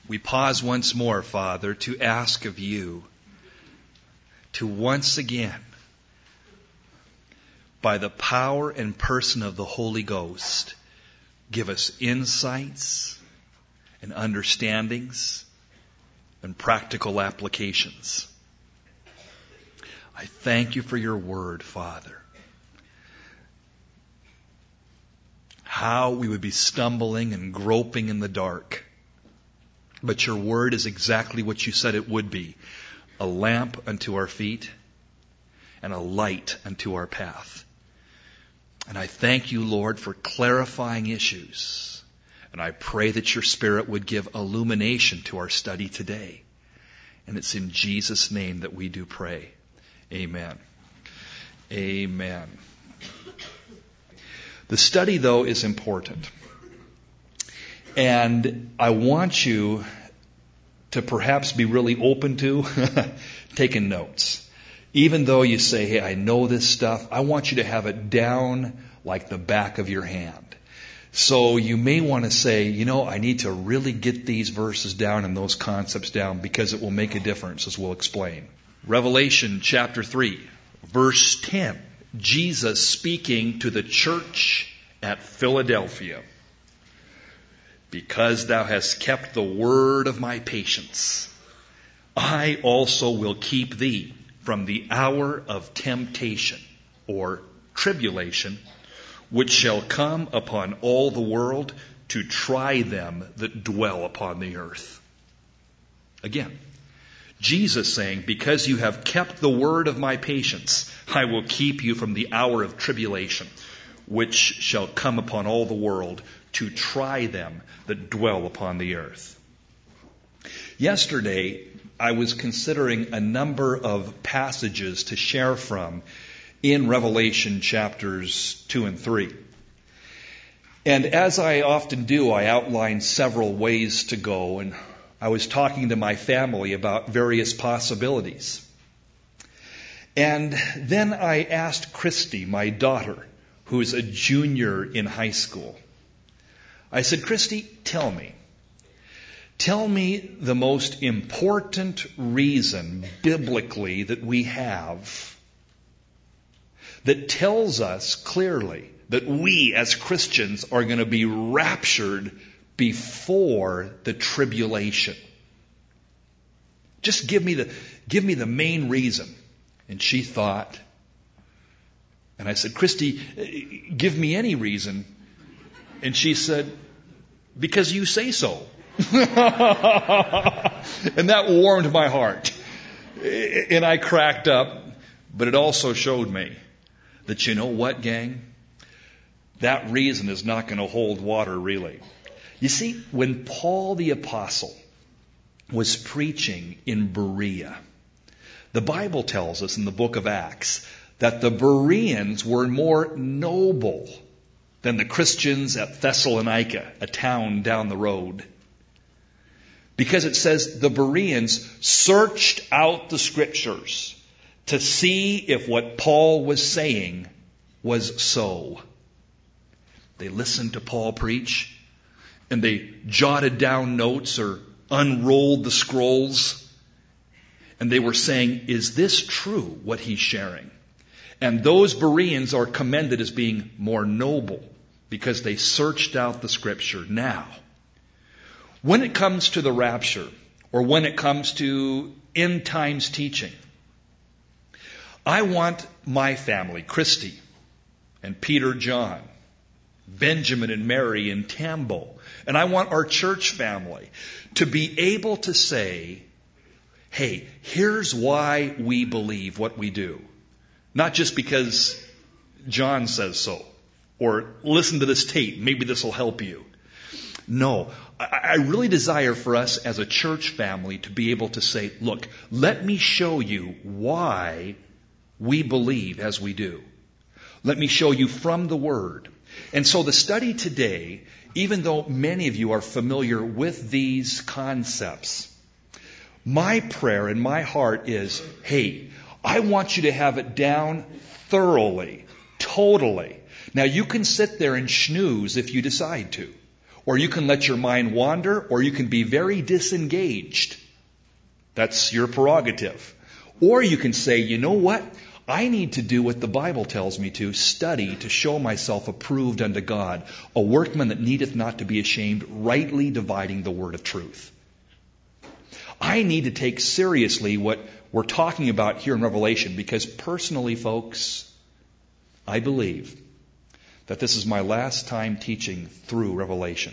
We pause once more, Father, to ask of you to once again, by the power and person of the Holy Ghost, give us insights and understandings and practical applications. I thank you for your word, Father. How we would be stumbling and groping in the dark. But your word is exactly what you said it would be. A lamp unto our feet and a light unto our path. And I thank you, Lord, for clarifying issues. And I pray that your Spirit would give illumination to our study today. And it's in Jesus' name that we do pray. Amen. Amen. The study, though, is important. And I want you to perhaps be really open to taking notes. Even though you say, hey, I know this stuff, I want you to have it down like the back of your hand. So you may want to say, I need to really get these verses down and those concepts down because it will make a difference, as we'll explain. Revelation chapter 3, verse 10. Jesus speaking to the church at Philadelphia. Because thou hast kept the word of my patience, I also will keep thee from the hour of temptation or tribulation, which shall come upon all the world to try them that dwell upon the earth. Again, Jesus saying, because you have kept the word of my patience, I will keep you from the hour of tribulation, which shall come upon all the world to try them that dwell upon the earth. Yesterday, I was considering a number of passages to share from in Revelation chapters 2 and 3. And as I often do, I outlined several ways to go, and I was talking to my family about various possibilities. And then I asked Christy, my daughter, who is a junior in high school, I said, Christy, tell me the most important reason biblically that we have that tells us clearly that we as Christians are going to be raptured before the tribulation. Just give me the main reason. And she thought, and I said, Christy, give me any reason. And she said, because you say so. And that warmed my heart. And I cracked up, but it also showed me that you know what, gang? That reason is not going to hold water, really. You see, when Paul the Apostle was preaching in Berea, the Bible tells us in the book of Acts that the Bereans were more noble than the Christians at Thessalonica, a town down the road. Because it says the Bereans searched out the Scriptures to see if what Paul was saying was so. They listened to Paul preach, and they jotted down notes or unrolled the scrolls, and they were saying, is this true, what he's sharing? And those Bereans are commended as being more noble because they searched out the Scripture. Now, when it comes to the rapture, or when it comes to end times teaching, I want my family, Christy and Peter John, Benjamin and Mary and Tambo, and I want our church family to be able to say, hey, here's why we believe what we do. Not just because John says so, or listen to this tape, maybe this will help you. No, I really desire for us as a church family to be able to say, look, let me show you why we believe as we do. Let me show you from the Word. And so the study today, even though many of you are familiar with these concepts, my prayer and my heart is, hey, I want you to have it down thoroughly, totally. Now you can sit there and snooze if you decide to. or you can let your mind wander, or you can be very disengaged. That's your prerogative. Or you can say, you know what? I need to do what the Bible tells me to, study to show myself approved unto God, a workman that needeth not to be ashamed, rightly dividing the word of truth. I need to take seriously what we're talking about here in Revelation, because personally, folks, I believe that this is my last time teaching through Revelation.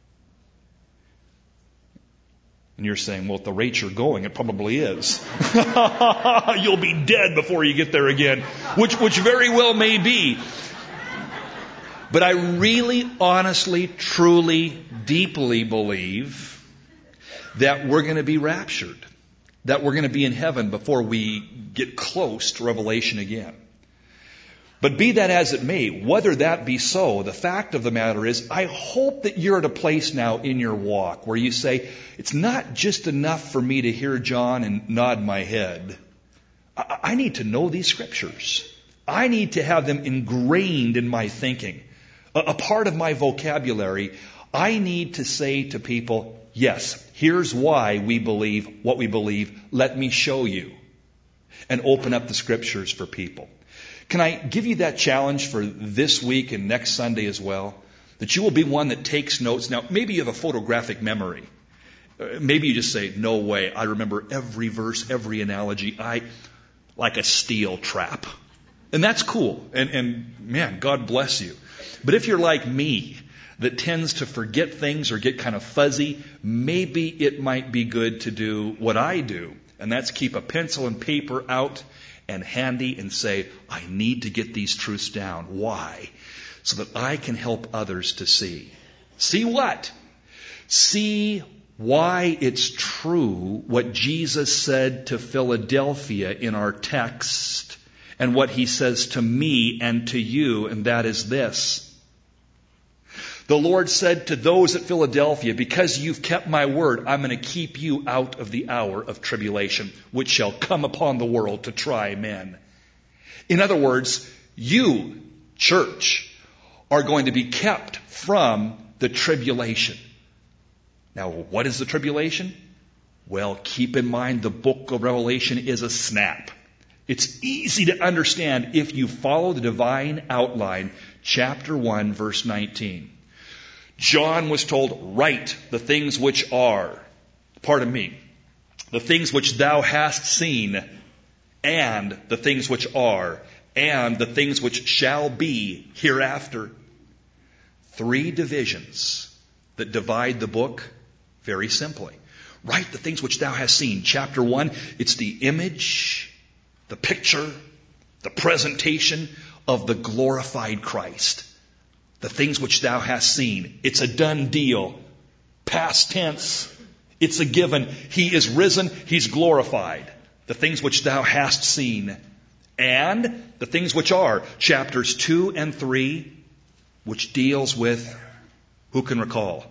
And you're saying, well, at the rate you're going, it probably is. You'll be dead before you get there again, which very well may be. But I really, honestly, truly, deeply believe that we're going to be raptured, that we're going to be in heaven before we get close to Revelation again. But be that as it may, whether that be so, the fact of the matter is, I hope that you're at a place now in your walk where you say, it's not just enough for me to hear John and nod my head. I need to know these scriptures. I need to have them ingrained in my thinking. A part of my vocabulary. I need to say to people, yes, here's why we believe what we believe. Let me show you. And open up the scriptures for people. Can I give you that challenge for this week and next Sunday as well? That you will be one that takes notes. Now, maybe you have a photographic memory. Maybe you just say, no way, I remember every verse, every analogy, like a steel trap. And that's cool. And man, God bless you. But if you're like me, that tends to forget things or get kind of fuzzy, maybe it might be good to do what I do. And that's keep a pencil and paper out and handy and say, I need to get these truths down. Why? So that I can help others to see. See what? See why it's true what Jesus said to Philadelphia in our text and what he says to me and to you, and that is this. The Lord said to those at Philadelphia, because you've kept my word, I'm going to keep you out of the hour of tribulation, which shall come upon the world to try men. In other words, you, church, are going to be kept from the tribulation. Now, what is the tribulation? Well, keep in mind the book of Revelation is a snap. It's easy to understand if you follow the divine outline, chapter 1, verse 19. John was told, write the things which are, the things which thou hast seen, and the things which are, and the things which shall be hereafter. 3 divisions that divide the book very simply. Write the things which thou hast seen. Chapter 1, it's the image, the picture, the presentation of the glorified Christ. The things which thou hast seen. It's a done deal. Past tense. It's a given. He is risen. He's glorified. The things which thou hast seen. And the things which are. Chapters 2 and 3, which deals with, who can recall?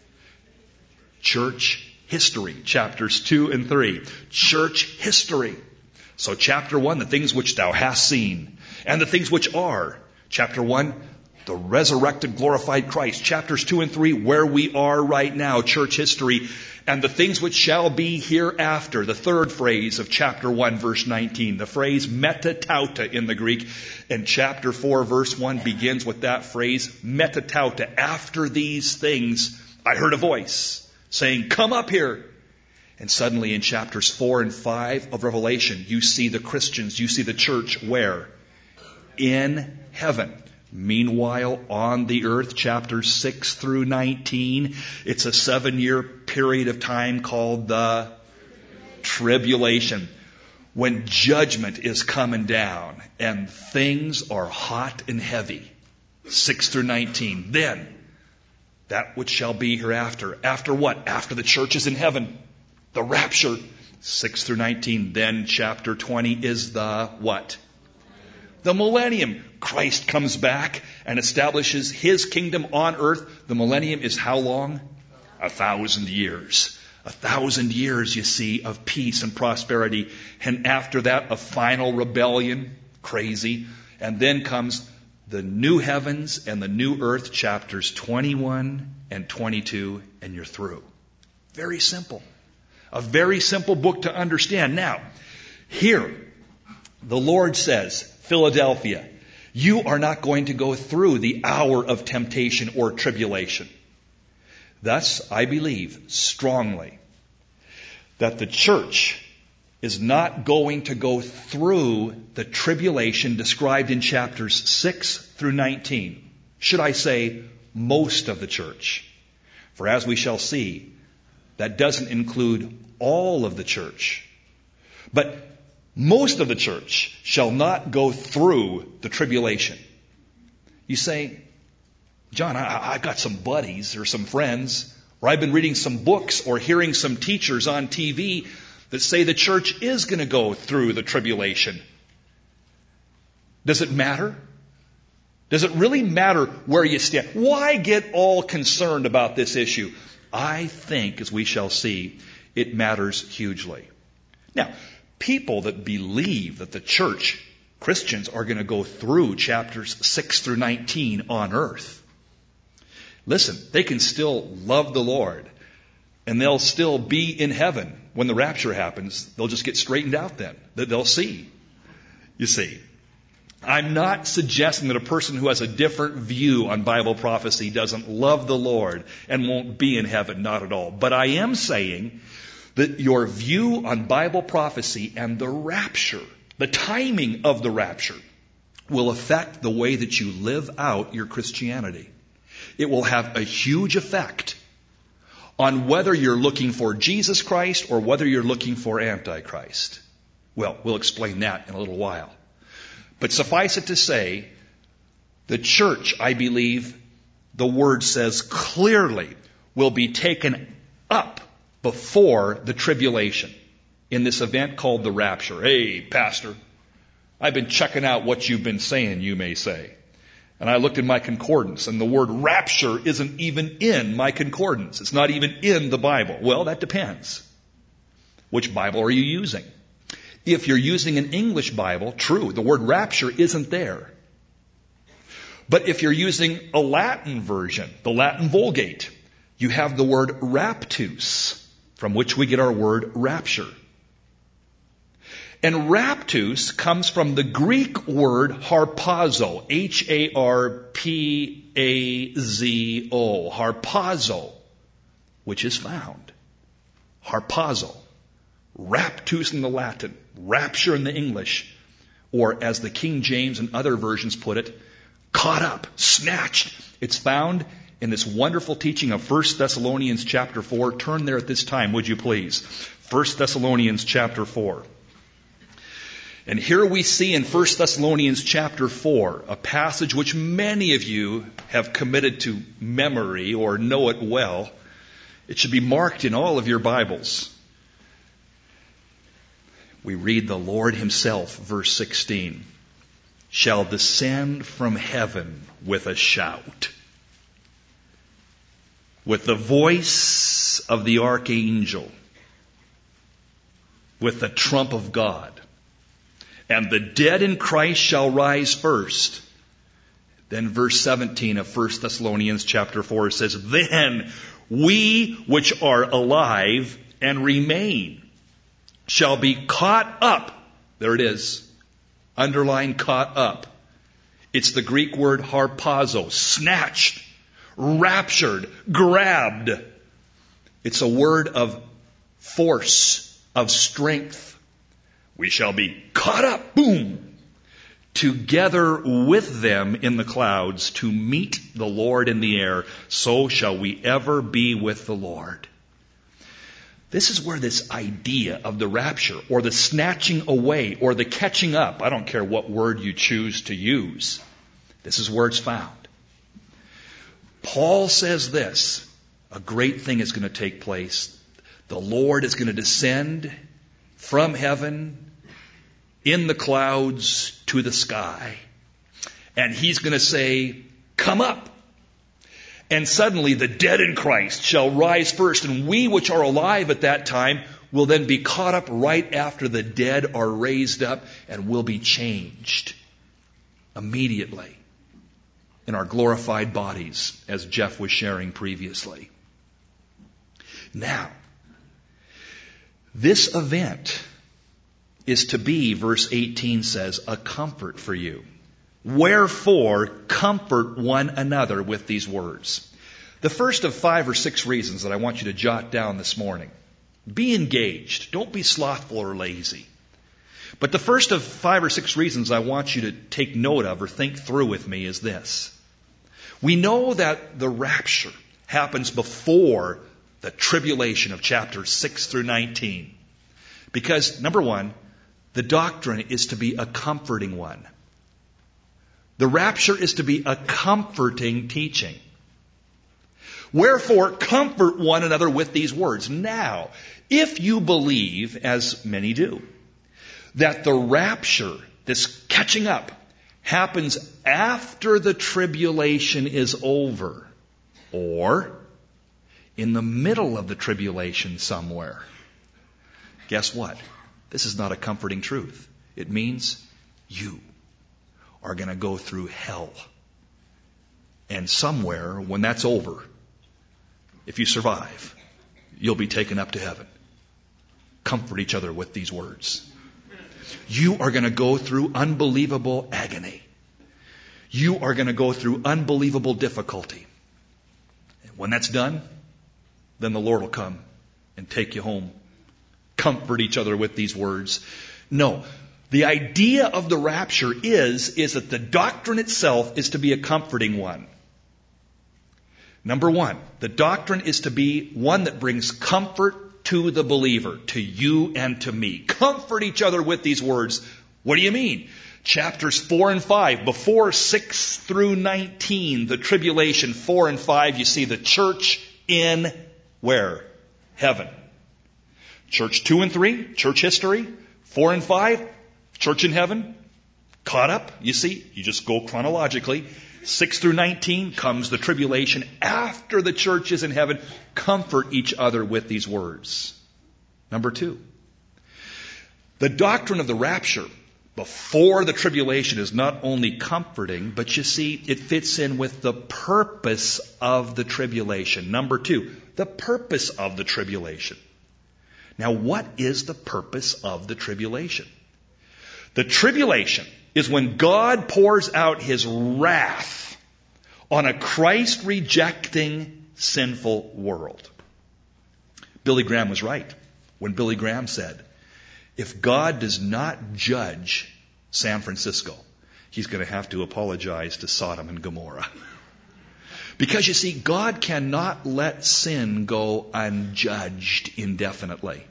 Church history. Chapters 2 and 3. Church history. So chapter 1, the things which thou hast seen. And the things which are. Chapter 1, the resurrected, glorified Christ. Chapters 2 and 3, where we are right now, church history. And the things which shall be hereafter. The third phrase of chapter 1, verse 19. The phrase metatauta in the Greek. And chapter 4, verse 1 begins with that phrase, metatauta. After these things, I heard a voice saying, come up here. And suddenly in chapters 4 and 5 of Revelation, you see the Christians, you see the church where? In heaven. Meanwhile, on the earth, chapters 6 through 19, it's a 7-year period of time called the tribulation, when judgment is coming down and things are hot and heavy. 6 through 19. Then, that which shall be hereafter. After what? After the church is in heaven. The rapture. 6 through 19. Then chapter 20 is the what? The millennium. Christ comes back and establishes His kingdom on earth. The millennium is how long? 1,000 years. 1,000 years, you see, of peace and prosperity. And after that, a final rebellion. Crazy. And then comes the new heavens and the new earth, chapters 21 and 22, and you're through. Very simple. A very simple book to understand. Now, here, the Lord says, Philadelphia, you are not going to go through the hour of temptation or tribulation. Thus, I believe strongly that the church is not going to go through the tribulation described in chapters 6 through 19. Should I say, most of the church? For as we shall see, that doesn't include all of the church. But most of the church shall not go through the tribulation. You say, John, I've got some buddies or some friends, or I've been reading some books or hearing some teachers on TV that say the church is going to go through the tribulation. Does it matter? Does it really matter where you stand? Why get all concerned about this issue? I think, as we shall see, it matters hugely. Now, people that believe that the church, Christians, are going to go through chapters 6 through 19 on earth, listen, they can still love the Lord, and they'll still be in heaven when the rapture happens. They'll just get straightened out then. They'll see. You see, I'm not suggesting that a person who has a different view on Bible prophecy doesn't love the Lord and won't be in heaven. Not at all. But I am saying that your view on Bible prophecy and the rapture, the timing of the rapture, will affect the way that you live out your Christianity. It will have a huge effect on whether you're looking for Jesus Christ or whether you're looking for Antichrist. Well, we'll explain that in a little while. But suffice it to say, the church, I believe, the Word says clearly, will be taken up before the tribulation in this event called the rapture. Hey, Pastor, I've been checking out what you've been saying, you may say. And I looked in my concordance, and the word rapture isn't even in my concordance. It's not even in the Bible. Well, that depends. Which Bible are you using? If you're using an English Bible, true, the word rapture isn't there. But if you're using a Latin version, the Latin Vulgate, you have the word raptus, from which we get our word rapture. And raptus comes from the Greek word harpazo, H-A-R-P-A-Z-O, harpazo, which is found. Harpazo. Raptus in the Latin, rapture in the English, or as the King James and other versions put it, caught up, snatched. It's found in this wonderful teaching of 1 Thessalonians chapter 4. Turn there at this time, would you please? 1 Thessalonians chapter 4. And here we see in 1 Thessalonians chapter 4 a passage which many of you have committed to memory or know it well. It should be marked in all of your Bibles. We read the Lord himself, verse 16, shall descend from heaven with a shout, with the voice of the archangel, with the trump of God. And the dead in Christ shall rise first. Then verse 17 of 1 Thessalonians chapter 4 says, then we which are alive and remain shall be caught up. There it is. Underline caught up. It's the Greek word harpazo. Snatched, raptured, grabbed. It's a word of force, of strength. We shall be caught up, boom, together with them in the clouds to meet the Lord in the air. So shall we ever be with the Lord. This is where this idea of the rapture or the snatching away or the catching up, I don't care what word you choose to use, this is where it's found. Paul says this, a great thing is going to take place. The Lord is going to descend from heaven in the clouds to the sky. And he's going to say, come up. And suddenly the dead in Christ shall rise first, and we which are alive at that time will then be caught up right after the dead are raised up, and will be changed immediately. in our glorified bodies, as Jeff was sharing previously. Now, this event is to be, verse 18 says, a comfort for you. Wherefore, comfort one another with these words. The first of 5 or 6 reasons that I want you to jot down this morning. Be engaged. Don't be slothful or lazy. But the first of 5 or 6 reasons I want you to take note of or think through with me is this. We know that the rapture happens before the tribulation of chapters 6 through 19. Because, number one, the doctrine is to be a comforting one. The rapture is to be a comforting teaching. Wherefore, comfort one another with these words. Now, if you believe, as many do, that the rapture, this catching up, happens after the tribulation is over, or in the middle of the tribulation somewhere, guess what? This is not a comforting truth. It means you are going to go through hell. And somewhere, when that's over, if you survive, you'll be taken up to heaven. Comfort each other with these words. You are going to go through unbelievable agony. You are going to go through unbelievable difficulty. And when that's done, then the Lord will come and take you home. Comfort each other with these words. No. The idea of the rapture is that the doctrine itself is to be a comforting one. Number one, the doctrine is to be one that brings comfort to the believer, to you and to me. Comfort each other with these words. What do you mean? Chapters 4 and 5, before 6 through 19, the tribulation, 4 and 5, you see the church in where? Heaven. Church 2 and 3, church history. 4 and 5, church in heaven. Caught up, you see, you just go chronologically. 6 through 19 comes the tribulation after the church is in heaven. Comfort each other with these words. Number 2, the doctrine of the rapture before the tribulation is not only comforting, but you see, it fits in with the purpose of the tribulation. Number 2, the purpose of the tribulation. Now, what is the purpose of the tribulation? The tribulation is when God pours out His wrath on a Christ-rejecting, sinful world. Billy Graham was right when Billy Graham said, if God does not judge San Francisco, He's going to have to apologize to Sodom and Gomorrah. Because you see, God cannot let sin go unjudged indefinitely.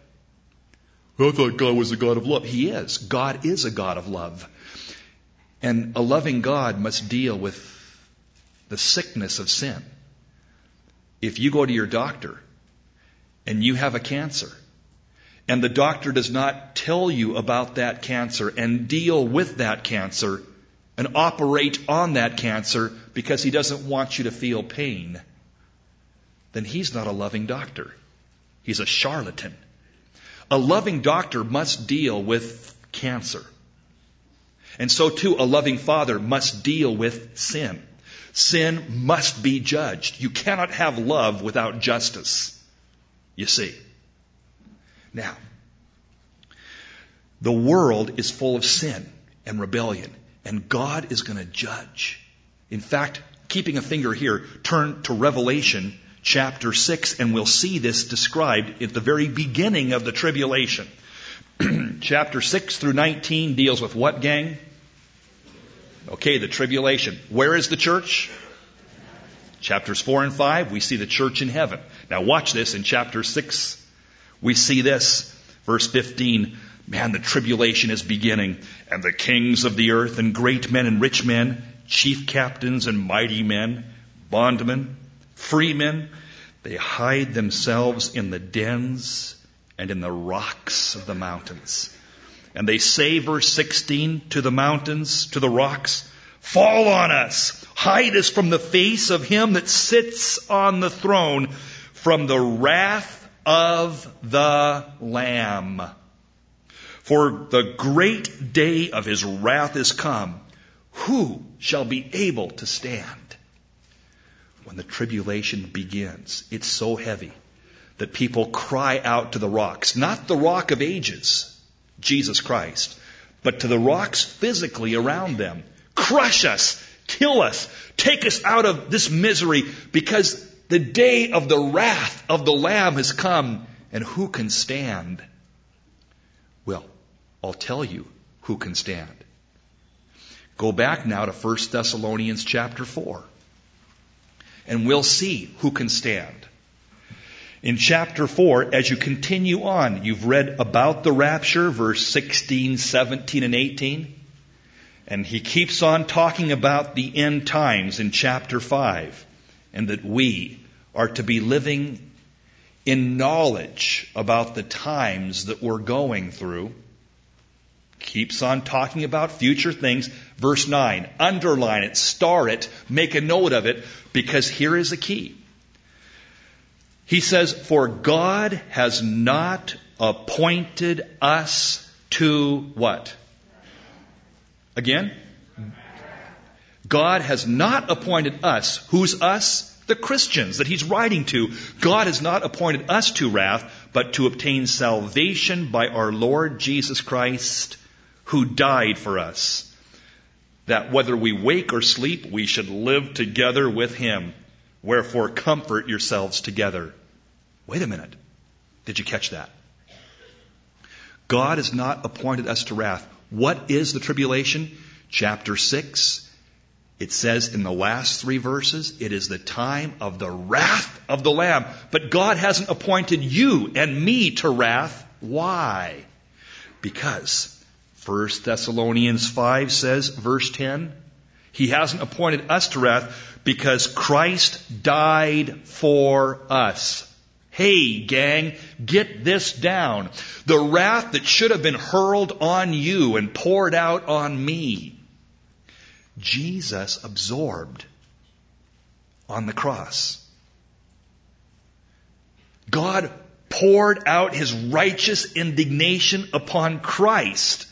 I thought God was a God of love. He is. God is a God of love. And a loving God must deal with the sickness of sin. If you go to your doctor and you have a cancer, and the doctor does not tell you about that cancer and deal with that cancer and operate on that cancer because he doesn't want you to feel pain, then he's not a loving doctor. He's a charlatan. A loving doctor must deal with cancer. And so too, a loving father must deal with sin. Sin must be judged. You cannot have love without justice, you see. Now, the world is full of sin and rebellion, and God is going to judge. In fact, keeping a finger here, turn to Revelation chapter 6, and we'll see this described at the very beginning of the tribulation. Chapter 6 through 19 deals with what, gang? Okay, the tribulation. Where is the church? Chapters 4 and 5, we see the church in heaven. Now watch this. In chapter 6, we see this. Verse 15, man, the tribulation is beginning, and the kings of the earth, and great men and rich men, chief captains and mighty men, bondmen, free men, they hide themselves in the dens and in the rocks of the mountains. And they say, verse 16, to the mountains, to the rocks, fall on us, hide us from the face of Him that sits on the throne, from the wrath of the Lamb. For the great day of His wrath is come. Who shall be able to stand? When the tribulation begins, it's so heavy that people cry out to the rocks, not the rock of ages, Jesus Christ, but to the rocks physically around them. Crush us, kill us, take us out of this misery, because the day of the wrath of the Lamb has come, and who can stand? Well, I'll tell you who can stand. Go back now to 1 Thessalonians chapter 4, and we'll see who can stand. In chapter 4, as you continue on, you've read about the rapture, verse 16, 17, and 18. And he keeps on talking about the end times in chapter 5, and that we are to be living in knowledge about the times that we're going through. Keeps on talking about future things. Verse 9, underline it, star it, make a note of it, because here is the key. He says, for God has not appointed us to what? Again? God has not appointed us. Who's us? The Christians that he's writing to. God has not appointed us to wrath, but to obtain salvation by our Lord Jesus Christ, who died for us, that whether we wake or sleep, we should live together with him. Wherefore comfort yourselves together. Wait a minute. Did you catch that? God has not appointed us to wrath. What is the tribulation? Chapter 6. It says in the last 3 verses, it is the time of the wrath of the Lamb. But God hasn't appointed you and me to wrath. Why? Because 1 Thessalonians 5 says, verse 10, he hasn't appointed us to wrath because Christ died for us. Hey, gang, get this down. The wrath that should have been hurled on you and poured out on me, Jesus absorbed on the cross. God poured out his righteous indignation upon Christ.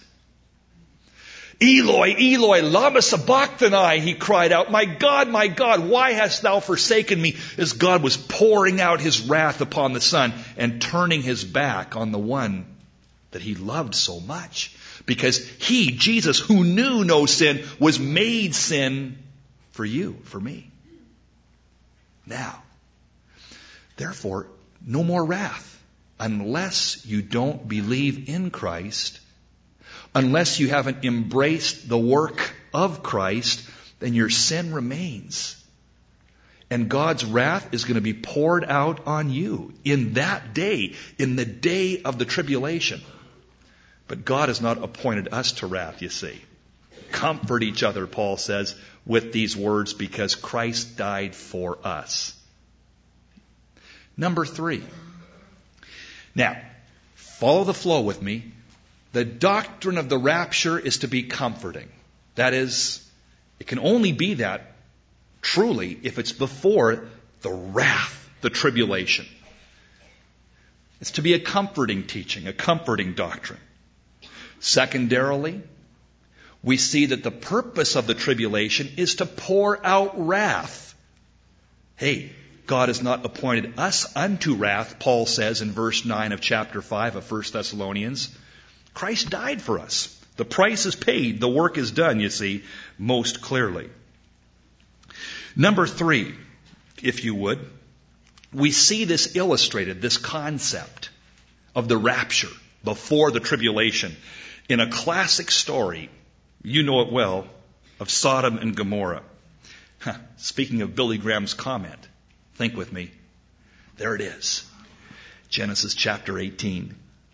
Eloi, Eloi, lama sabachthani, he cried out, my God, why hast thou forsaken me? As God was pouring out his wrath upon the Son and turning his back on the one that he loved so much. Because he, Jesus, who knew no sin, was made sin for you, for me. Now, therefore, no more wrath unless you don't believe in Christ. Unless you haven't embraced the work of Christ, then your sin remains. And God's wrath is going to be poured out on you in that day, in the day of the tribulation. But God has not appointed us to wrath, you see. Comfort each other, Paul says, with these words, because Christ died for us. Number 3. Now, follow the flow with me. The doctrine of the rapture is to be comforting. That is, it can only be that truly if it's before the wrath, the tribulation. It's to be a comforting teaching, a comforting doctrine. Secondarily, we see that the purpose of the tribulation is to pour out wrath. Hey, God has not appointed us unto wrath, Paul says in verse 9 of chapter 5 of 1 Thessalonians. Christ died for us. The price is paid. The work is done, you see, most clearly. Number 3, if you would, we see this illustrated, this concept of the rapture before the tribulation, in a classic story, you know it well, of Sodom and Gomorrah. Speaking of Billy Graham's comment, think with me. There it is. Genesis chapter 18.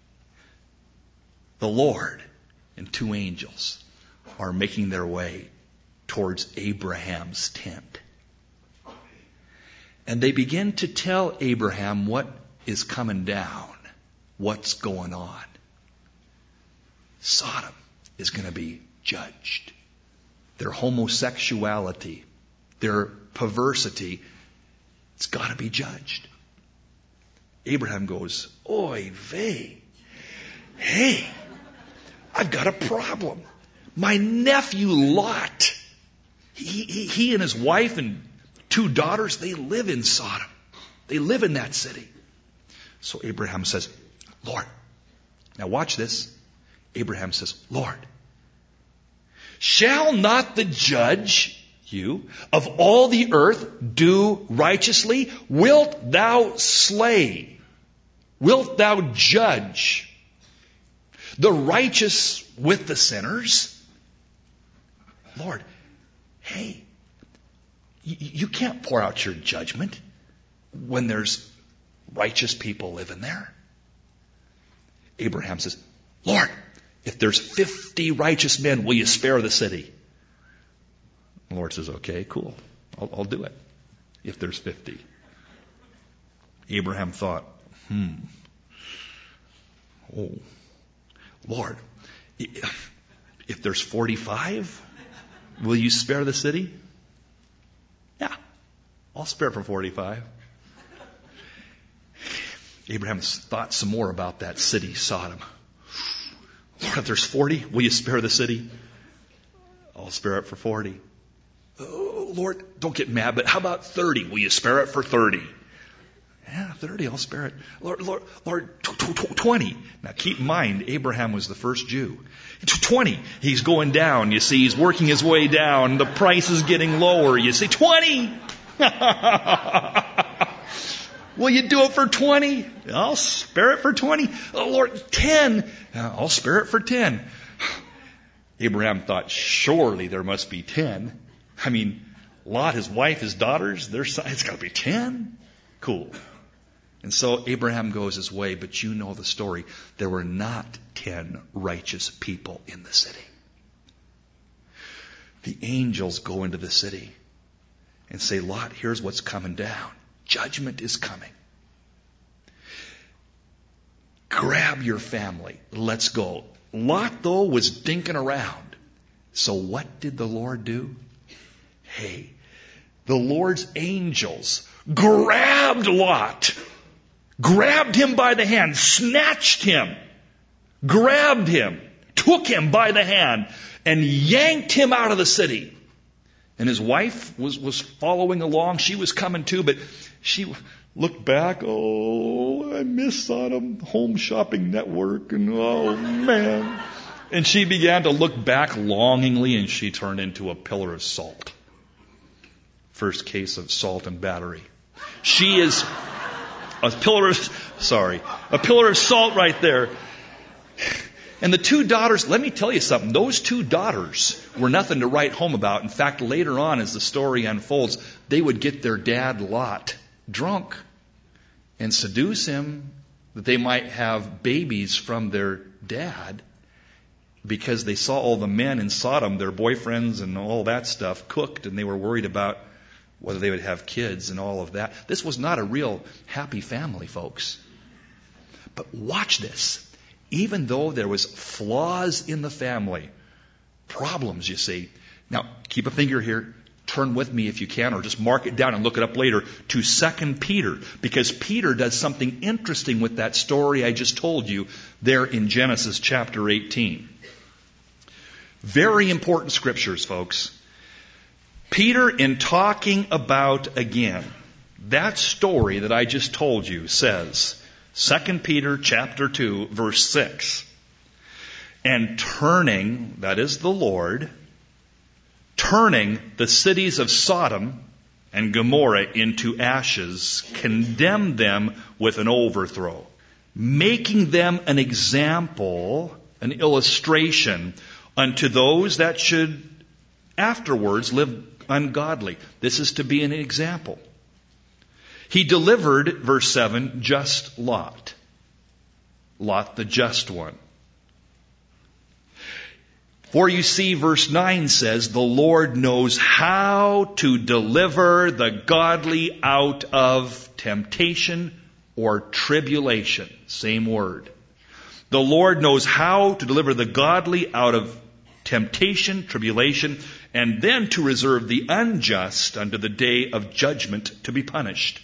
The Lord and 2 angels are making their way towards Abraham's tent. And they begin to tell Abraham what is coming down, what's going on. Sodom is going to be judged. Their homosexuality, their perversity, it's got to be judged. Abraham goes, oy vey, hey, I've got a problem. my nephew Lot, he and his wife and 2 daughters, they live in Sodom. They live in that city. So Abraham says, Lord, now watch this. Abraham says, Lord, shall not the judge, you, of all the earth do righteously? Wilt thou slay? Wilt thou judge the righteous with the sinners? Lord, hey, you can't pour out your judgment when there's righteous people living there. Abraham says, Lord, if there's 50 righteous men, will you spare the city? The Lord says, okay, cool. I'll do it. If there's 50. Abraham thought, oh, Lord, if there's 45, will you spare the city? Yeah, I'll spare for 45. Abraham thought some more about that city, Sodom. Lord, if there's 40, will you spare the city? I'll spare it for 40. Oh, Lord, don't get mad, but how about 30? Will you spare it for 30? Yeah, 30, I'll spare it. Lord, 20. Now keep in mind, Abraham was the first Jew. 20. He's going down. You see, he's working his way down. The price is getting lower. You see, 20. Will you do it for 20? I'll spare it for 20. Oh, Lord, 10. I'll spare it for 10. Abraham thought, surely there must be 10. I mean, Lot, his wife, his daughters, it's got to be 10. Cool. And so Abraham goes his way, but you know the story. There were not 10 righteous people in the city. The angels go into the city and say, Lot, here's what's coming down. Judgment is coming. Grab your family. Let's go. Lot, though, was dinking around. So what did the Lord do? Hey, the Lord's angels grabbed Lot, grabbed him by the hand, snatched him, grabbed him, took him by the hand, and yanked him out of the city. And his wife was following along. She was coming too, but she looked back. Oh, I miss Sodom Home Shopping Network. And oh, man. And she began to look back longingly, and she turned into a pillar of salt. First case of salt and battery. She is a pillar of salt right there. And the 2 daughters, let me tell you something, those 2 daughters were nothing to write home about. In fact, later on as the story unfolds, they would get their dad Lot drunk and seduce him that they might have babies from their dad because they saw all the men in Sodom, their boyfriends and all that stuff cooked, and they were worried about whether they would have kids and all of that. This was not a real happy family, folks. But watch this. Even though there was flaws in the family, problems, you see. Now, keep a finger here. Turn with me if you can, or just mark it down and look it up later to 2 Peter, because Peter does something interesting with that story I just told you there in Genesis chapter 18. Very important scriptures, folks. Peter, in talking about, again, that story that I just told you, says, 2 Peter chapter 2, verse 6. And turning, that is the Lord, turning the cities of Sodom and Gomorrah into ashes, condemned them with an overthrow, making them an example, an illustration unto those that should afterwards live ungodly. This is to be an example. He delivered, verse 7, just Lot. Lot the just one. For you see, verse 9 says, the Lord knows how to deliver the godly out of temptation or tribulation. Same word. The Lord knows how to deliver the godly out of temptation, tribulation, and then to reserve the unjust unto the day of judgment to be punished.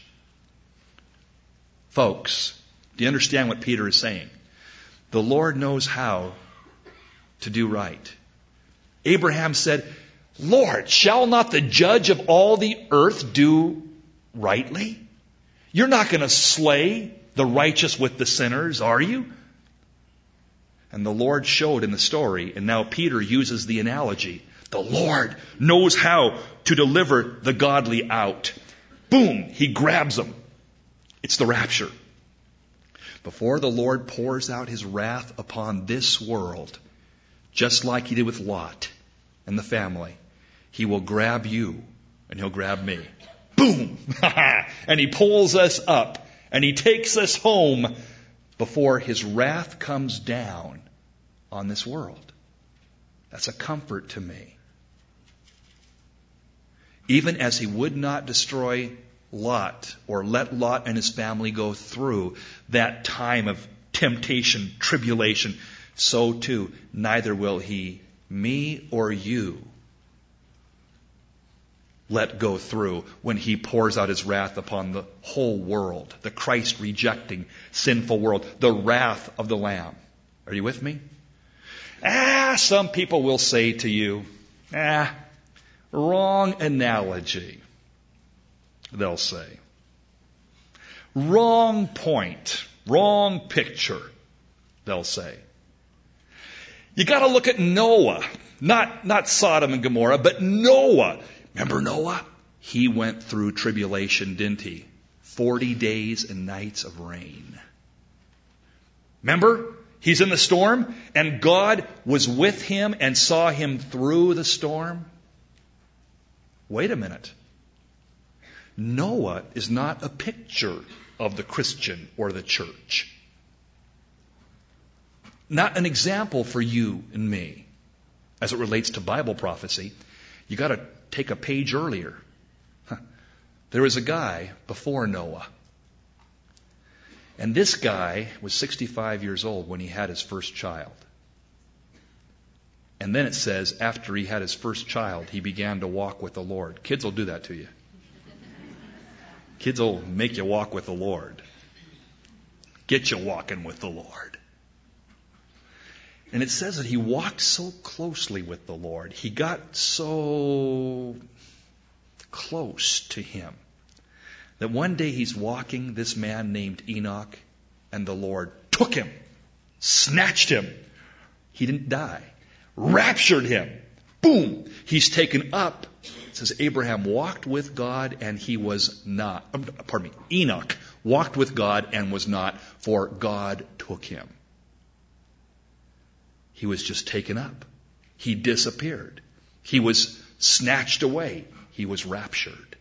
Folks, do you understand what Peter is saying? The Lord knows how to do right. Abraham said, Lord, shall not the judge of all the earth do rightly? You're not going to slay the righteous with the sinners, are you? And the Lord showed in the story, and now Peter uses the analogy. The Lord knows how to deliver the godly out. Boom, he grabs them. It's the rapture. Before the Lord pours out his wrath upon this world, just like he did with Lot and the family, he will grab you and he'll grab me. Boom! And he pulls us up and he takes us home before his wrath comes down on this world. That's a comfort to me. Even as he would not destroy Lot or let Lot and his family go through that time of temptation, tribulation, so too, neither will he me or you let go through when he pours out his wrath upon the whole world, the Christ-rejecting, sinful world, the wrath of the Lamb. Are you with me? Some people will say to you, wrong analogy, they'll say. Wrong point, wrong picture, they'll say. You got to look at Noah, not Sodom and Gomorrah, but Noah. Remember Noah? He went through tribulation, didn't he? 40 days and nights of rain. Remember? He's in the storm, and God was with him and saw him through the storm. Wait a minute. Noah is not a picture of the Christian or the church. Not an example for you and me as it relates to Bible prophecy. You got to take a page earlier. There was a guy before Noah. And this guy was 65 years old when he had his first child. And then it says, after he had his first child, he began to walk with the Lord. Kids will do that to you. Kids will make you walk with the Lord. Get you walking with the Lord. And it says that he walked so closely with the Lord. He got so close to him that one day he's walking, this man named Enoch, and the Lord took him, snatched him. He didn't die. Raptured him. Boom! He's taken up. It says Abraham walked with God and he was not. Enoch walked with God and was not, for God took him. He was just taken up. He disappeared. He was snatched away. He was raptured.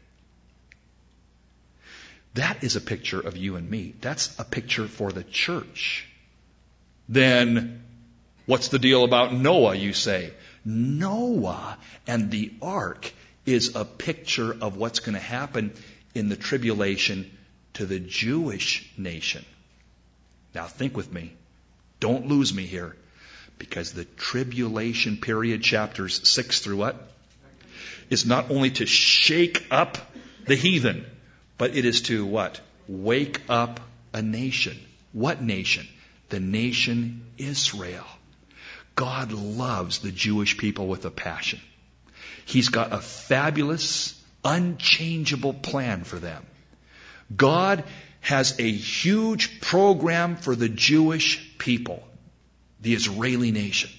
That is a picture of you and me. That's a picture for the church. Then, what's the deal about Noah, you say? Noah and the ark is a picture of what's going to happen in the tribulation to the Jewish nation. Now think with me. Don't lose me here. Because the tribulation period, chapters 6 through what? Is not only to shake up the heathen, but it is to what? Wake up a nation. What nation? The nation Israel. God loves the Jewish people with a passion. He's got a fabulous, unchangeable plan for them. God has a huge program for the Jewish people, the Israeli nation.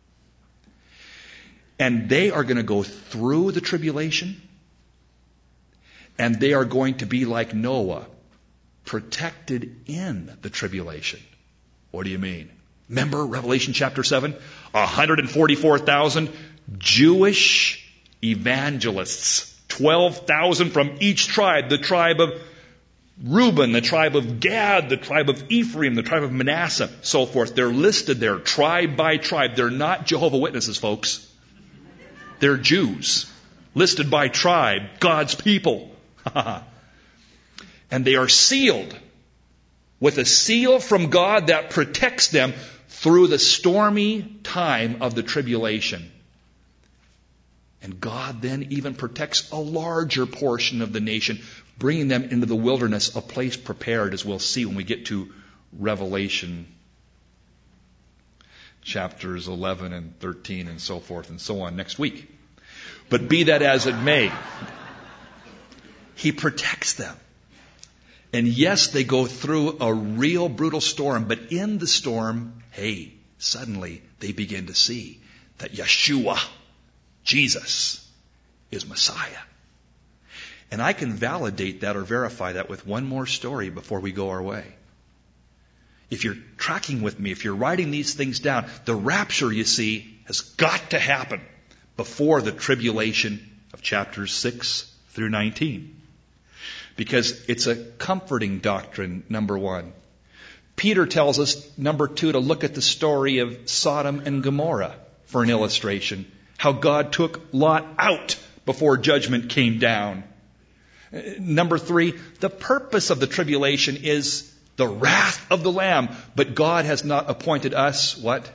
And they are going to go through the tribulation, and they are going to be like Noah, protected in the tribulation. What do you mean? Remember Revelation chapter 7? 144,000 Jewish evangelists. 12,000 from each tribe. The tribe of Reuben, the tribe of Gad, the tribe of Ephraim, the tribe of Manasseh, so forth. They're listed there, tribe by tribe. They're not Jehovah's Witnesses, folks. They're Jews, listed by tribe, God's people. And they are sealed with a seal from God that protects them through the stormy time of the tribulation. And God then even protects a larger portion of the nation, bringing them into the wilderness, a place prepared, as we'll see when we get to Revelation. chapters 11 and 13 and so forth and so on next week. But be that as it may, He protects them. And yes, they go through a real brutal storm, but in the storm, hey, suddenly they begin to see that Yeshua, Jesus, is Messiah. And I can validate that or verify that with one more story before we go our way. If you're tracking with me, if you're writing these things down, the rapture, you see, has got to happen before the tribulation of chapters 6 through 19. Because it's a comforting doctrine, number one. Peter tells us, number two, to look at the story of Sodom and Gomorrah for an illustration. How God took Lot out before judgment came down. Number three, the purpose of the tribulation is the wrath of the Lamb. But God has not appointed us, what?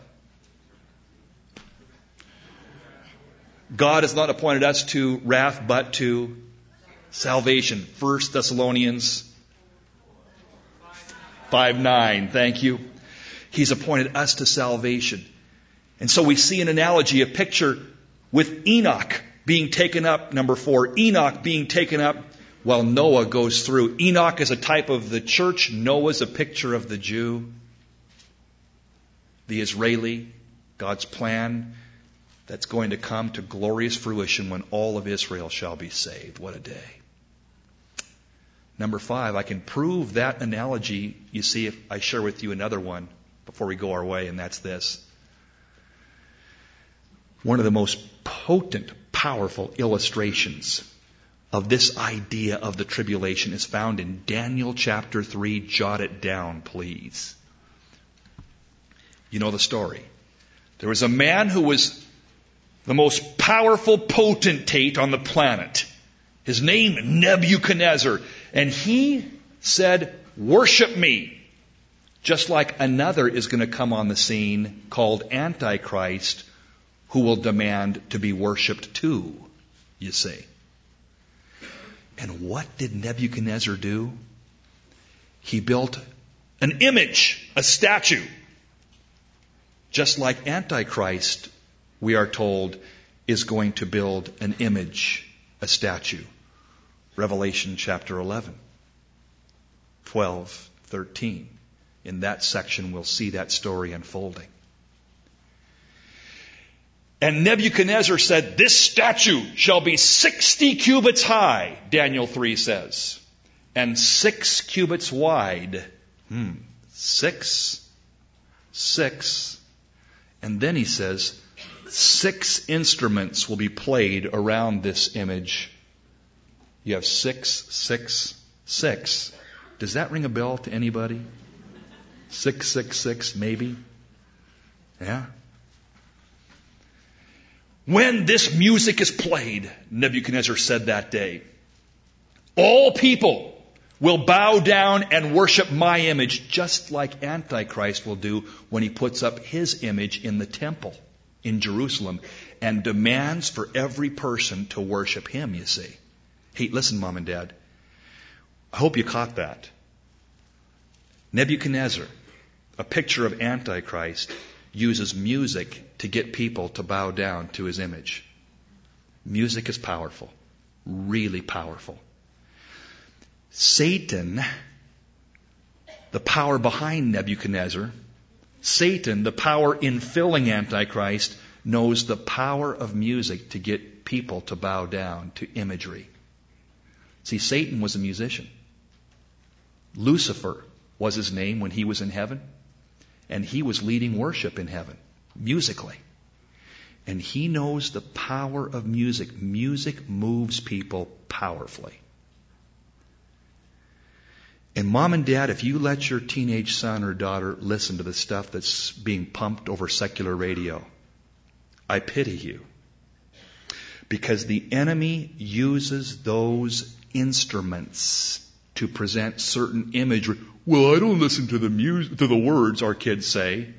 God has not appointed us to wrath, but to salvation. 1 Thessalonians 5:9. Thank you. He's appointed us to salvation. And so we see an analogy, a picture with Enoch being taken up. Number 4, Enoch being taken up while Noah goes through. Enoch is a type of the church. Noah's a picture of the Jew, the Israeli, God's plan that's going to come to glorious fruition when all of Israel shall be saved. What a day. Number 5, I can prove that analogy, you see, if I share with you another one before we go our way, and that's this. One of the most potent, powerful illustrations of this idea of the tribulation is found in Daniel chapter 3. Jot it down, please. You know the story. There was a man who was the most powerful potentate on the planet. His name, Nebuchadnezzar. And he said, worship me. Just like another is going to come on the scene called Antichrist, who will demand to be worshipped too, you see. And what did Nebuchadnezzar do? He built an image, a statue. Just like Antichrist, we are told, is going to build an image, a statue. Revelation chapter 11, 12, 13. In that section, we'll see that story unfolding. And Nebuchadnezzar said, this statue shall be 60 cubits high, Daniel 3 says, and 6 cubits wide. 6. And then he says, 6 instruments will be played around this image. You have 6, 6, 6. Does that ring a bell to anybody? 666, maybe? Yeah? When this music is played, Nebuchadnezzar said that day, all people will bow down and worship my image, just like Antichrist will do when he puts up his image in the temple in Jerusalem and demands for every person to worship him, you see. Hey, listen, Mom and Dad, I hope you caught that. Nebuchadnezzar, a picture of Antichrist, uses music to get people to bow down to his image. Music is powerful, really powerful. Satan, the power behind Nebuchadnezzar, Satan, the power infilling Antichrist, knows the power of music to get people to bow down to imagery. See, Satan was a musician. Lucifer was his name when he was in heaven. And he was leading worship in heaven, musically. And he knows the power of music. Music moves people powerfully. And Mom and Dad, if you let your teenage son or daughter listen to the stuff that's being pumped over secular radio, I pity you. Because the enemy uses those instruments to present certain imagery. Well, I don't listen to the words, our kids say.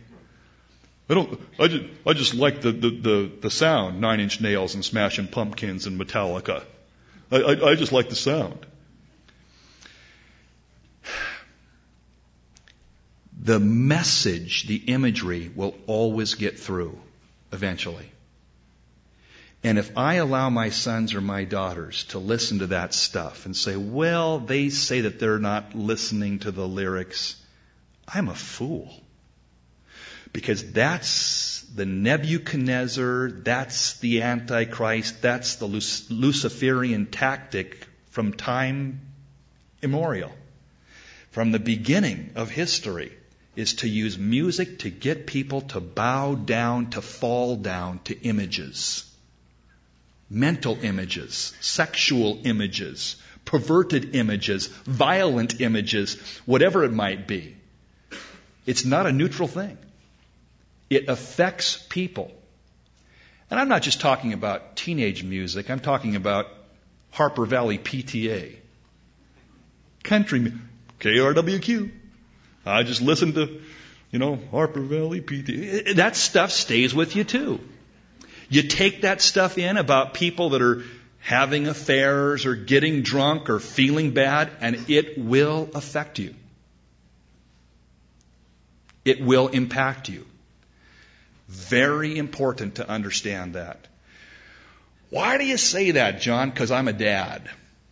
I just like the sound, 9 Inch Nails and Smashing Pumpkins and Metallica. I just like the sound. the message, the imagery will always get through eventually. And if I allow my sons or my daughters to listen to that stuff and say, well, they say that they're not listening to the lyrics, I'm a fool. Because that's the Nebuchadnezzar, that's the Antichrist, that's the Luciferian tactic from time immemorial. From the beginning of history is to use music to get people to bow down, to fall down to images. Mental images, sexual images, perverted images, violent images, whatever it might be. It's not a neutral thing. It affects people. And I'm not just talking about teenage music. I'm talking about Harper Valley PTA. Country, KRWQ. I just listen to, Harper Valley PTA. That stuff stays with you too. You take that stuff in about people that are having affairs or getting drunk or feeling bad, and it will affect you. It will impact you. Very important to understand that. Why do you say that, John? Because I'm a dad.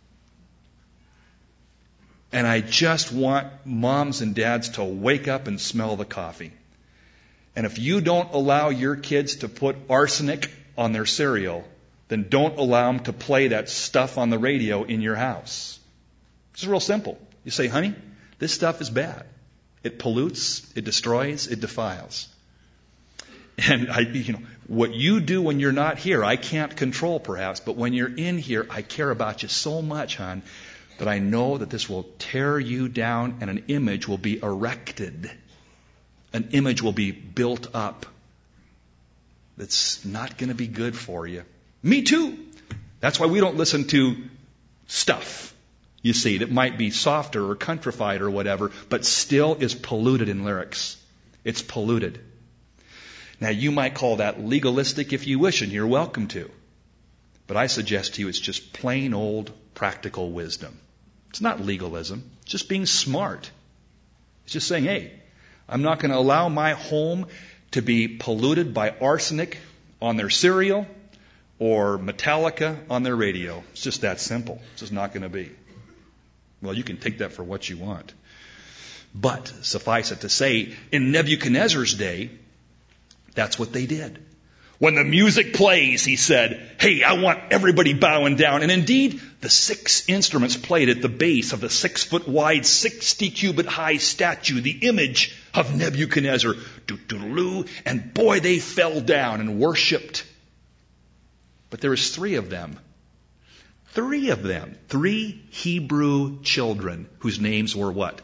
And I just want moms and dads to wake up and smell the coffee. And if you don't allow your kids to put arsenic on their cereal, then don't allow them to play that stuff on the radio in your house. It's real simple. You say, honey, this stuff is bad. It pollutes, it destroys, it defiles. And what you do when you're not here, I can't control perhaps, but when you're in here, I care about you so much, hon, that I know that this will tear you down and an image will be erected. An image will be built up that's not going to be good for you. Me too. That's why we don't listen to stuff, you see, that might be softer or countrified or whatever, but still is polluted in lyrics. It's polluted. Now, you might call that legalistic if you wish, and you're welcome to. But I suggest to you it's just plain old practical wisdom. It's not legalism. It's just being smart. It's just saying, hey, I'm not going to allow my home to be polluted by arsenic on their cereal or Metallica on their radio. It's just that simple. It's just not going to be. Well, you can take that for what you want. But suffice it to say, in Nebuchadnezzar's day, that's what they did. When the music plays, he said, hey, I want everybody bowing down. And indeed, the 6 instruments played at the base of the 6-foot wide, 60-cubit high statue, the image of Nebuchadnezzar. And boy, they fell down and worshipped. But there was 3 of them. 3 of them. 3 Hebrew children whose names were what?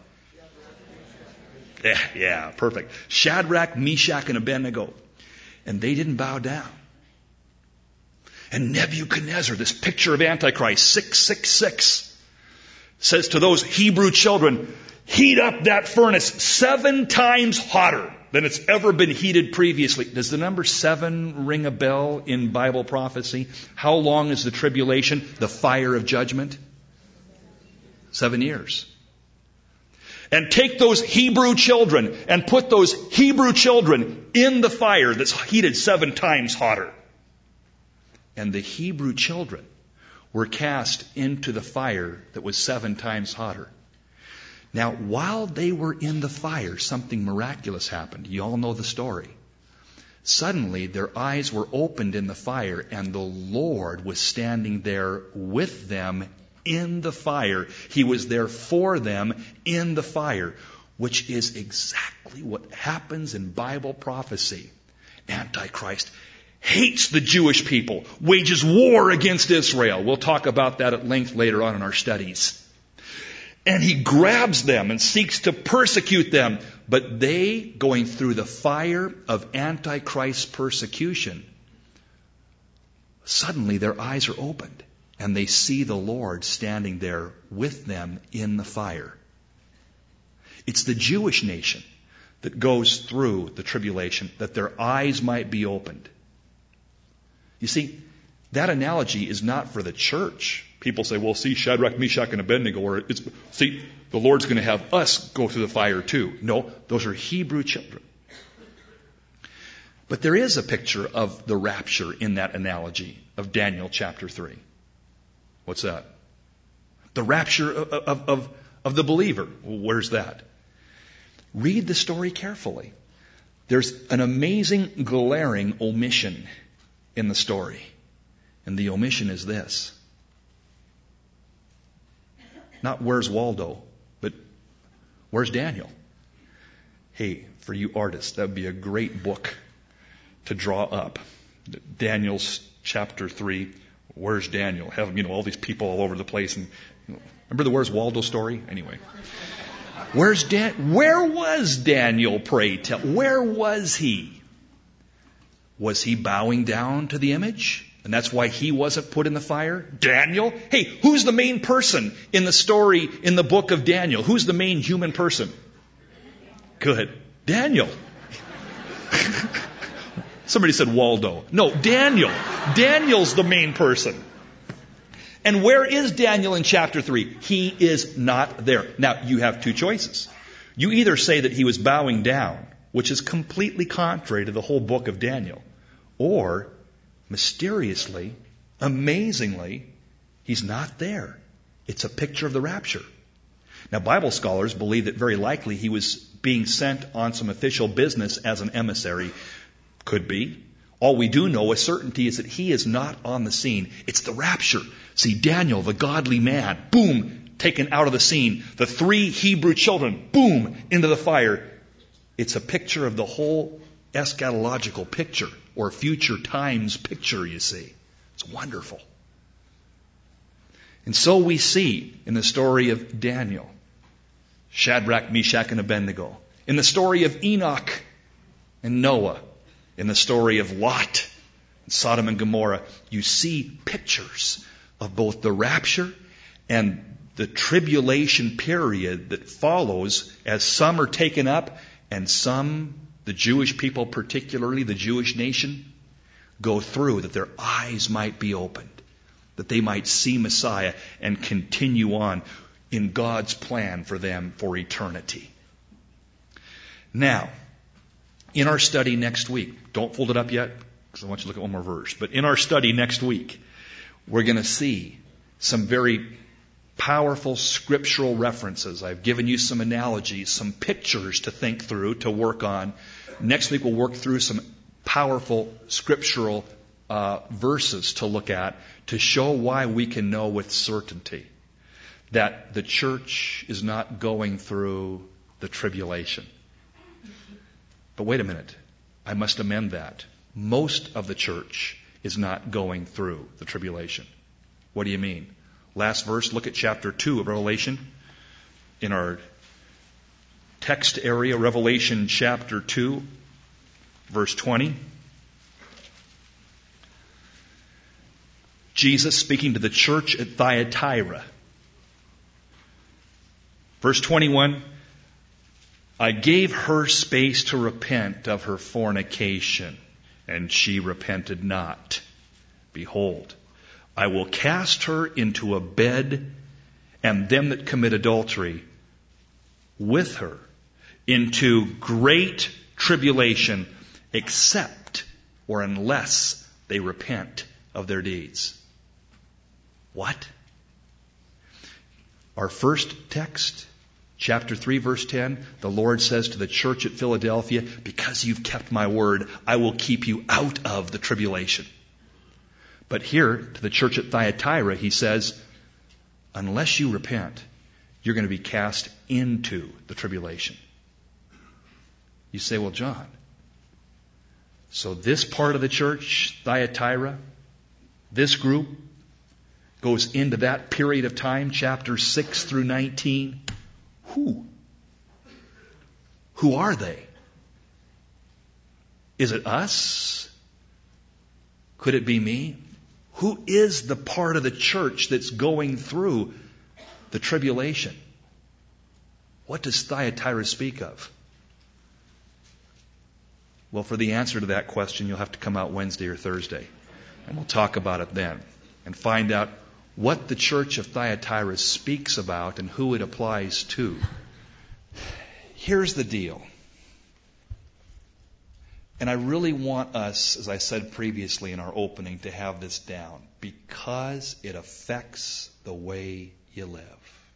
Yeah, perfect. Shadrach, Meshach, and Abednego. And they didn't bow down. And Nebuchadnezzar, this picture of Antichrist, 666, says to those Hebrew children, heat up that furnace 7 times hotter than it's ever been heated previously. Does the number 7 ring a bell in Bible prophecy? How long is the tribulation, the fire of judgment? 7 years. And take those Hebrew children and put those Hebrew children in the fire that's heated 7 times hotter. And the Hebrew children were cast into the fire that was 7 times hotter. Now, while they were in the fire, something miraculous happened. You all know the story. Suddenly, their eyes were opened in the fire, and the Lord was standing there with them in the fire. He was there for them in the fire, which is exactly what happens in Bible prophecy. Antichrist hates the Jewish people, wages war against Israel. We'll talk about that at length later on in our studies. And he grabs them and seeks to persecute them. But they, going through the fire of Antichrist's persecution, suddenly their eyes are opened. And they see the Lord standing there with them in the fire. It's the Jewish nation that goes through the tribulation, that their eyes might be opened. You see, that analogy is not for the church People say, well, see, Shadrach, Meshach, and Abednego, the Lord's going to have us go through the fire too. No, those are Hebrew children. But there is a picture of the rapture in that analogy of Daniel chapter 3. What's that? The rapture of the believer. Well, where's that? Read the story carefully. There's an amazing, glaring omission in the story. And the omission is this. Not where's Waldo, but where's Daniel? Hey, for you artists, that would be a great book to draw up. Daniel's chapter 3, where's Daniel? Have, all these people all over the place. And remember the Where's Waldo story? Anyway. Where was Daniel, pray tell? Where was he? Was he bowing down to the image? And that's why he wasn't put in the fire? Daniel? Hey, who's the main person in the story in the book of Daniel? Who's the main human person? Good. Daniel. Somebody said Waldo. No, Daniel. Daniel's the main person. And where is Daniel in chapter 3? He is not there. Now, you have two choices. You either say that he was bowing down, which is completely contrary to the whole book of Daniel, or mysteriously, amazingly, he's not there. It's a picture of the rapture. Now, Bible scholars believe that very likely he was being sent on some official business as an emissary. Could be. All we do know with certainty is that he is not on the scene. It's the rapture. See, Daniel, the godly man, boom, taken out of the scene. The 3 Hebrew children, boom, into the fire. It's a picture of the whole eschatological picture, or future times picture, you see. It's wonderful. And so we see in the story of Daniel, Shadrach, Meshach, and Abednego, in the story of Enoch and Noah, in the story of Lot, and Sodom and Gomorrah, you see pictures of both the rapture and the tribulation period that follows as some are taken up and some, the Jewish people particularly, the Jewish nation, go through, that their eyes might be opened, that they might see Messiah and continue on in God's plan for them for eternity. Now, in our study next week, don't fold it up yet, because I want you to look at one more verse. But in our study next week, we're going to see some very powerful scriptural references. I've given you some analogies, some pictures to think through, to work on. Next week we'll work through some powerful scriptural verses to look at to show why we can know with certainty that the church is not going through the tribulation. But wait a minute. I must amend that. Most of the church is not going through the tribulation. What do you mean? Last verse, look at chapter 2 of Revelation. In our text area, Revelation chapter 2, verse 20. Jesus speaking to the church at Thyatira. Verse 21. I gave her space to repent of her fornication, and she repented not. Behold, I will cast her into a bed, and them that commit adultery with her into great tribulation, except or unless they repent of their deeds. What? Our first text, chapter 3, verse 10, the Lord says to the church at Philadelphia, because you've kept my word, I will keep you out of the tribulation. But here, to the church at Thyatira, he says, unless you repent, you're going to be cast into the tribulation. You say, well, John, so this part of the church, Thyatira, this group, goes into that period of time, chapter 6 through 19. Who? Who are they? Is it us? Could it be me? Who is the part of the church that's going through the tribulation? What does Thyatira speak of? Well, for the answer to that question, you'll have to come out Wednesday or Thursday, and we'll talk about it then and find out what the church of Thyatira speaks about and who it applies to. Here's the deal. And I really want us, as I said previously in our opening, to have this down, because it affects the way you live.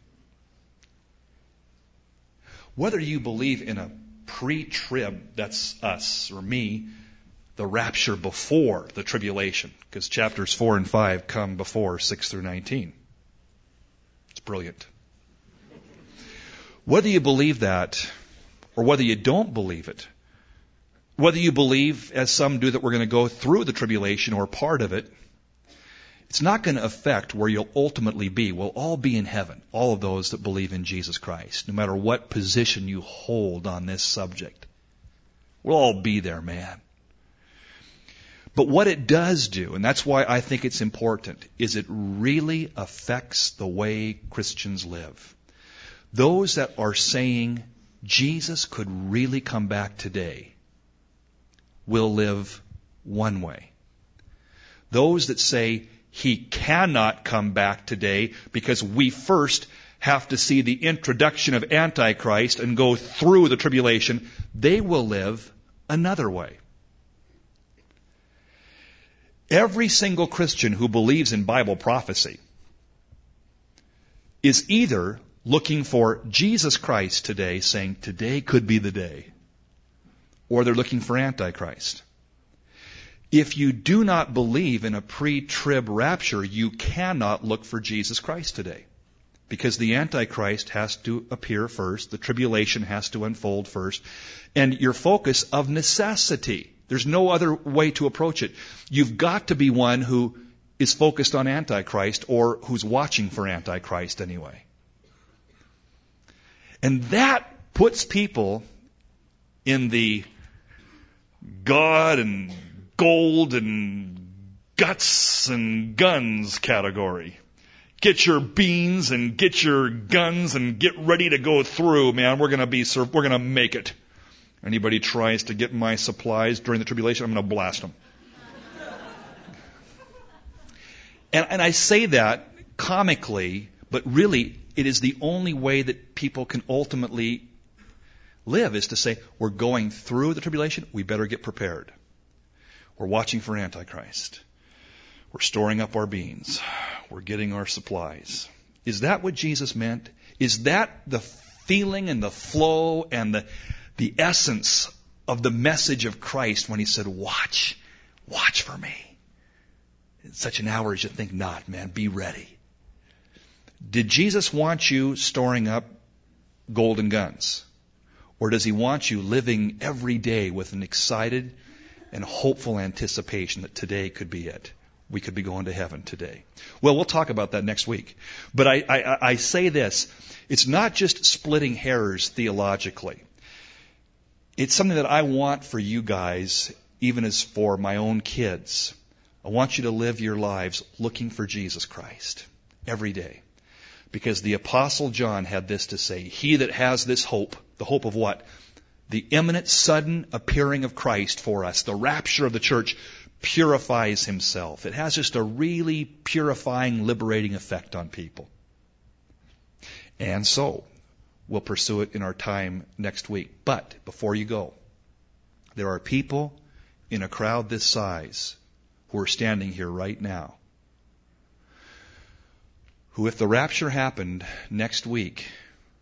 Whether you believe in a pre-trib, that's us or me, the rapture before the tribulation, because chapters 4 and 5 come before 6 through 19. It's brilliant. Whether you believe that or whether you don't believe it, whether you believe, as some do, that we're going to go through the tribulation or part of it, it's not going to affect where you'll ultimately be. We'll all be in heaven, all of those that believe in Jesus Christ, no matter what position you hold on this subject. We'll all be there, man. But what it does do, and that's why I think it's important, is it really affects the way Christians live. Those that are saying Jesus could really come back today will live one way. Those that say He cannot come back today because we first have to see the introduction of Antichrist and go through the tribulation, they will live another way. Every single Christian who believes in Bible prophecy is either looking for Jesus Christ today, saying today could be the day, or they're looking for Antichrist. If you do not believe in a pre-trib rapture, you cannot look for Jesus Christ today. Because the Antichrist has to appear first, the tribulation has to unfold first, and your focus of necessity. There's no other way to approach it. You've got to be one who is focused on Antichrist, or who's watching for Antichrist anyway. And that puts people in the God and gold and guts and guns category. Get your beans and get your guns and get ready to go through, man. We're going to make it. Anybody tries to get my supplies during the tribulation, I'm going to blast them. And I say that comically, but really it is the only way that people can ultimately live, is to say, we're going through the tribulation, we better get prepared. We're watching for Antichrist. We're storing up our beans. We're getting our supplies. Is that what Jesus meant? Is that the feeling and the flow and the essence of the message of Christ when He said, watch for me? In such an hour as you think not, man, be ready. Did Jesus want you storing up golden guns? Or does He want you living every day with an excited and hopeful anticipation that today could be it? We could be going to heaven today. Well, we'll talk about that next week. But I say this. It's not just splitting hairs theologically. It's something that I want for you guys, even as for my own kids. I want you to live your lives looking for Jesus Christ every day. Because the Apostle John had this to say, he that has this hope, the hope of what? The imminent, sudden appearing of Christ for us, the rapture of the church, purifies himself. It has just a really purifying, liberating effect on people. And so, we'll pursue it in our time next week. But, before you go, there are people in a crowd this size who are standing here right now, who, if the rapture happened next week,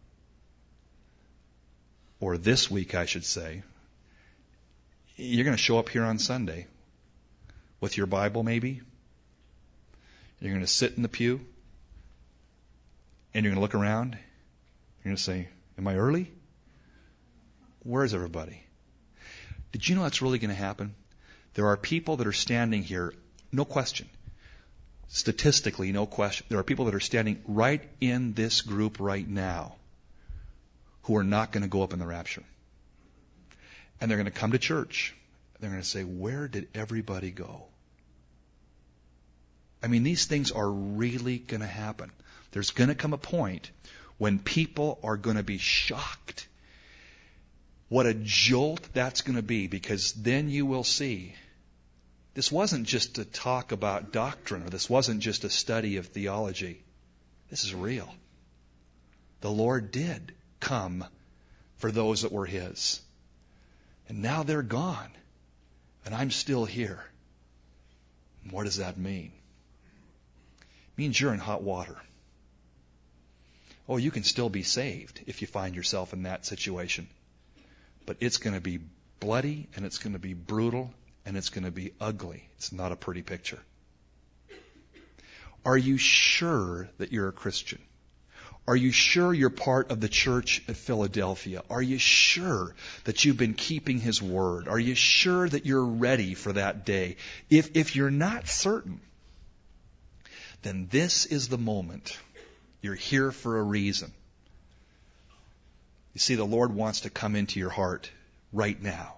or this week I should say, you're going to show up here on Sunday with your Bible maybe. You're going to sit in the pew and you're going to look around. You're going to say, am I early? Where's everybody? Did you know that's really going to happen? There are people that are standing here, no question. Statistically, no question. There are people that are standing right in this group right now who are not going to go up in the rapture. And they're going to come to church. They're going to say, where did everybody go? I mean, these things are really going to happen. There's going to come a point when people are going to be shocked. What a jolt that's going to be, because then you will see This wasn't just to talk about doctrine, or this wasn't just a study of theology. This is real. The Lord did come for those that were His. And now they're gone. And I'm still here. What does that mean? It means you're in hot water. Oh, you can still be saved if you find yourself in that situation. But it's going to be bloody, and it's going to be brutal, and it's going to be ugly. It's not a pretty picture. Are you sure that you're a Christian? Are you sure you're part of the church at Philadelphia? Are you sure that you've been keeping His word? Are you sure that you're ready for that day? If you're not certain, then this is the moment. You're here for a reason. You see, the Lord wants to come into your heart right now.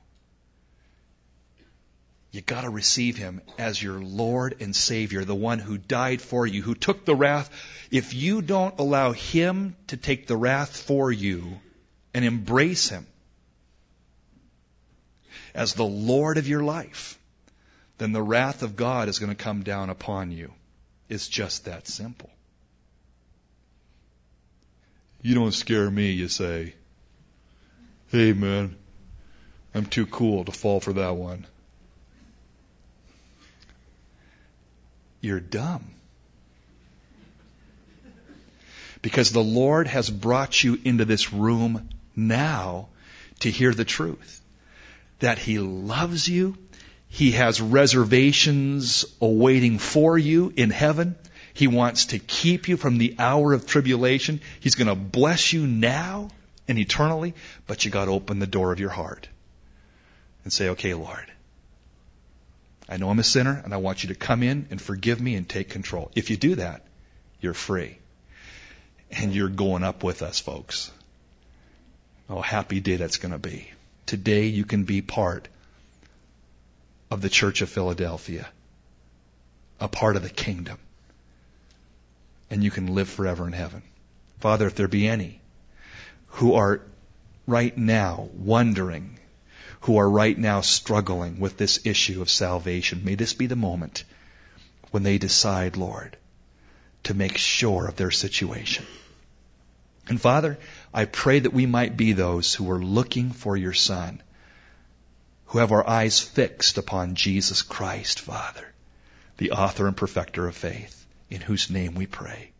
You got to receive Him as your Lord and Savior, the one who died for you, who took the wrath. If you don't allow Him to take the wrath for you and embrace Him as the Lord of your life, then the wrath of God is going to come down upon you. It's just that simple. You don't scare me, you say. Hey, man, I'm too cool to fall for that one. You're dumb. Because the Lord has brought you into this room now to hear the truth. That He loves you. He has reservations awaiting for you in heaven. He wants to keep you from the hour of tribulation. He's going to bless you now and eternally, but you got to open the door of your heart and say, okay, Lord, I know I'm a sinner, and I want you to come in and forgive me and take control. If you do that, you're free. And you're going up with us, folks. Oh, happy day that's going to be. Today you can be part of the Church of Philadelphia, a part of the kingdom. And you can live forever in heaven. Father, if there be any who are right now wondering, who are right now struggling with this issue of salvation, may this be the moment when they decide, Lord, to make sure of their situation. And Father, I pray that we might be those who are looking for your Son, who have our eyes fixed upon Jesus Christ, Father, the author and perfecter of faith, in whose name we pray.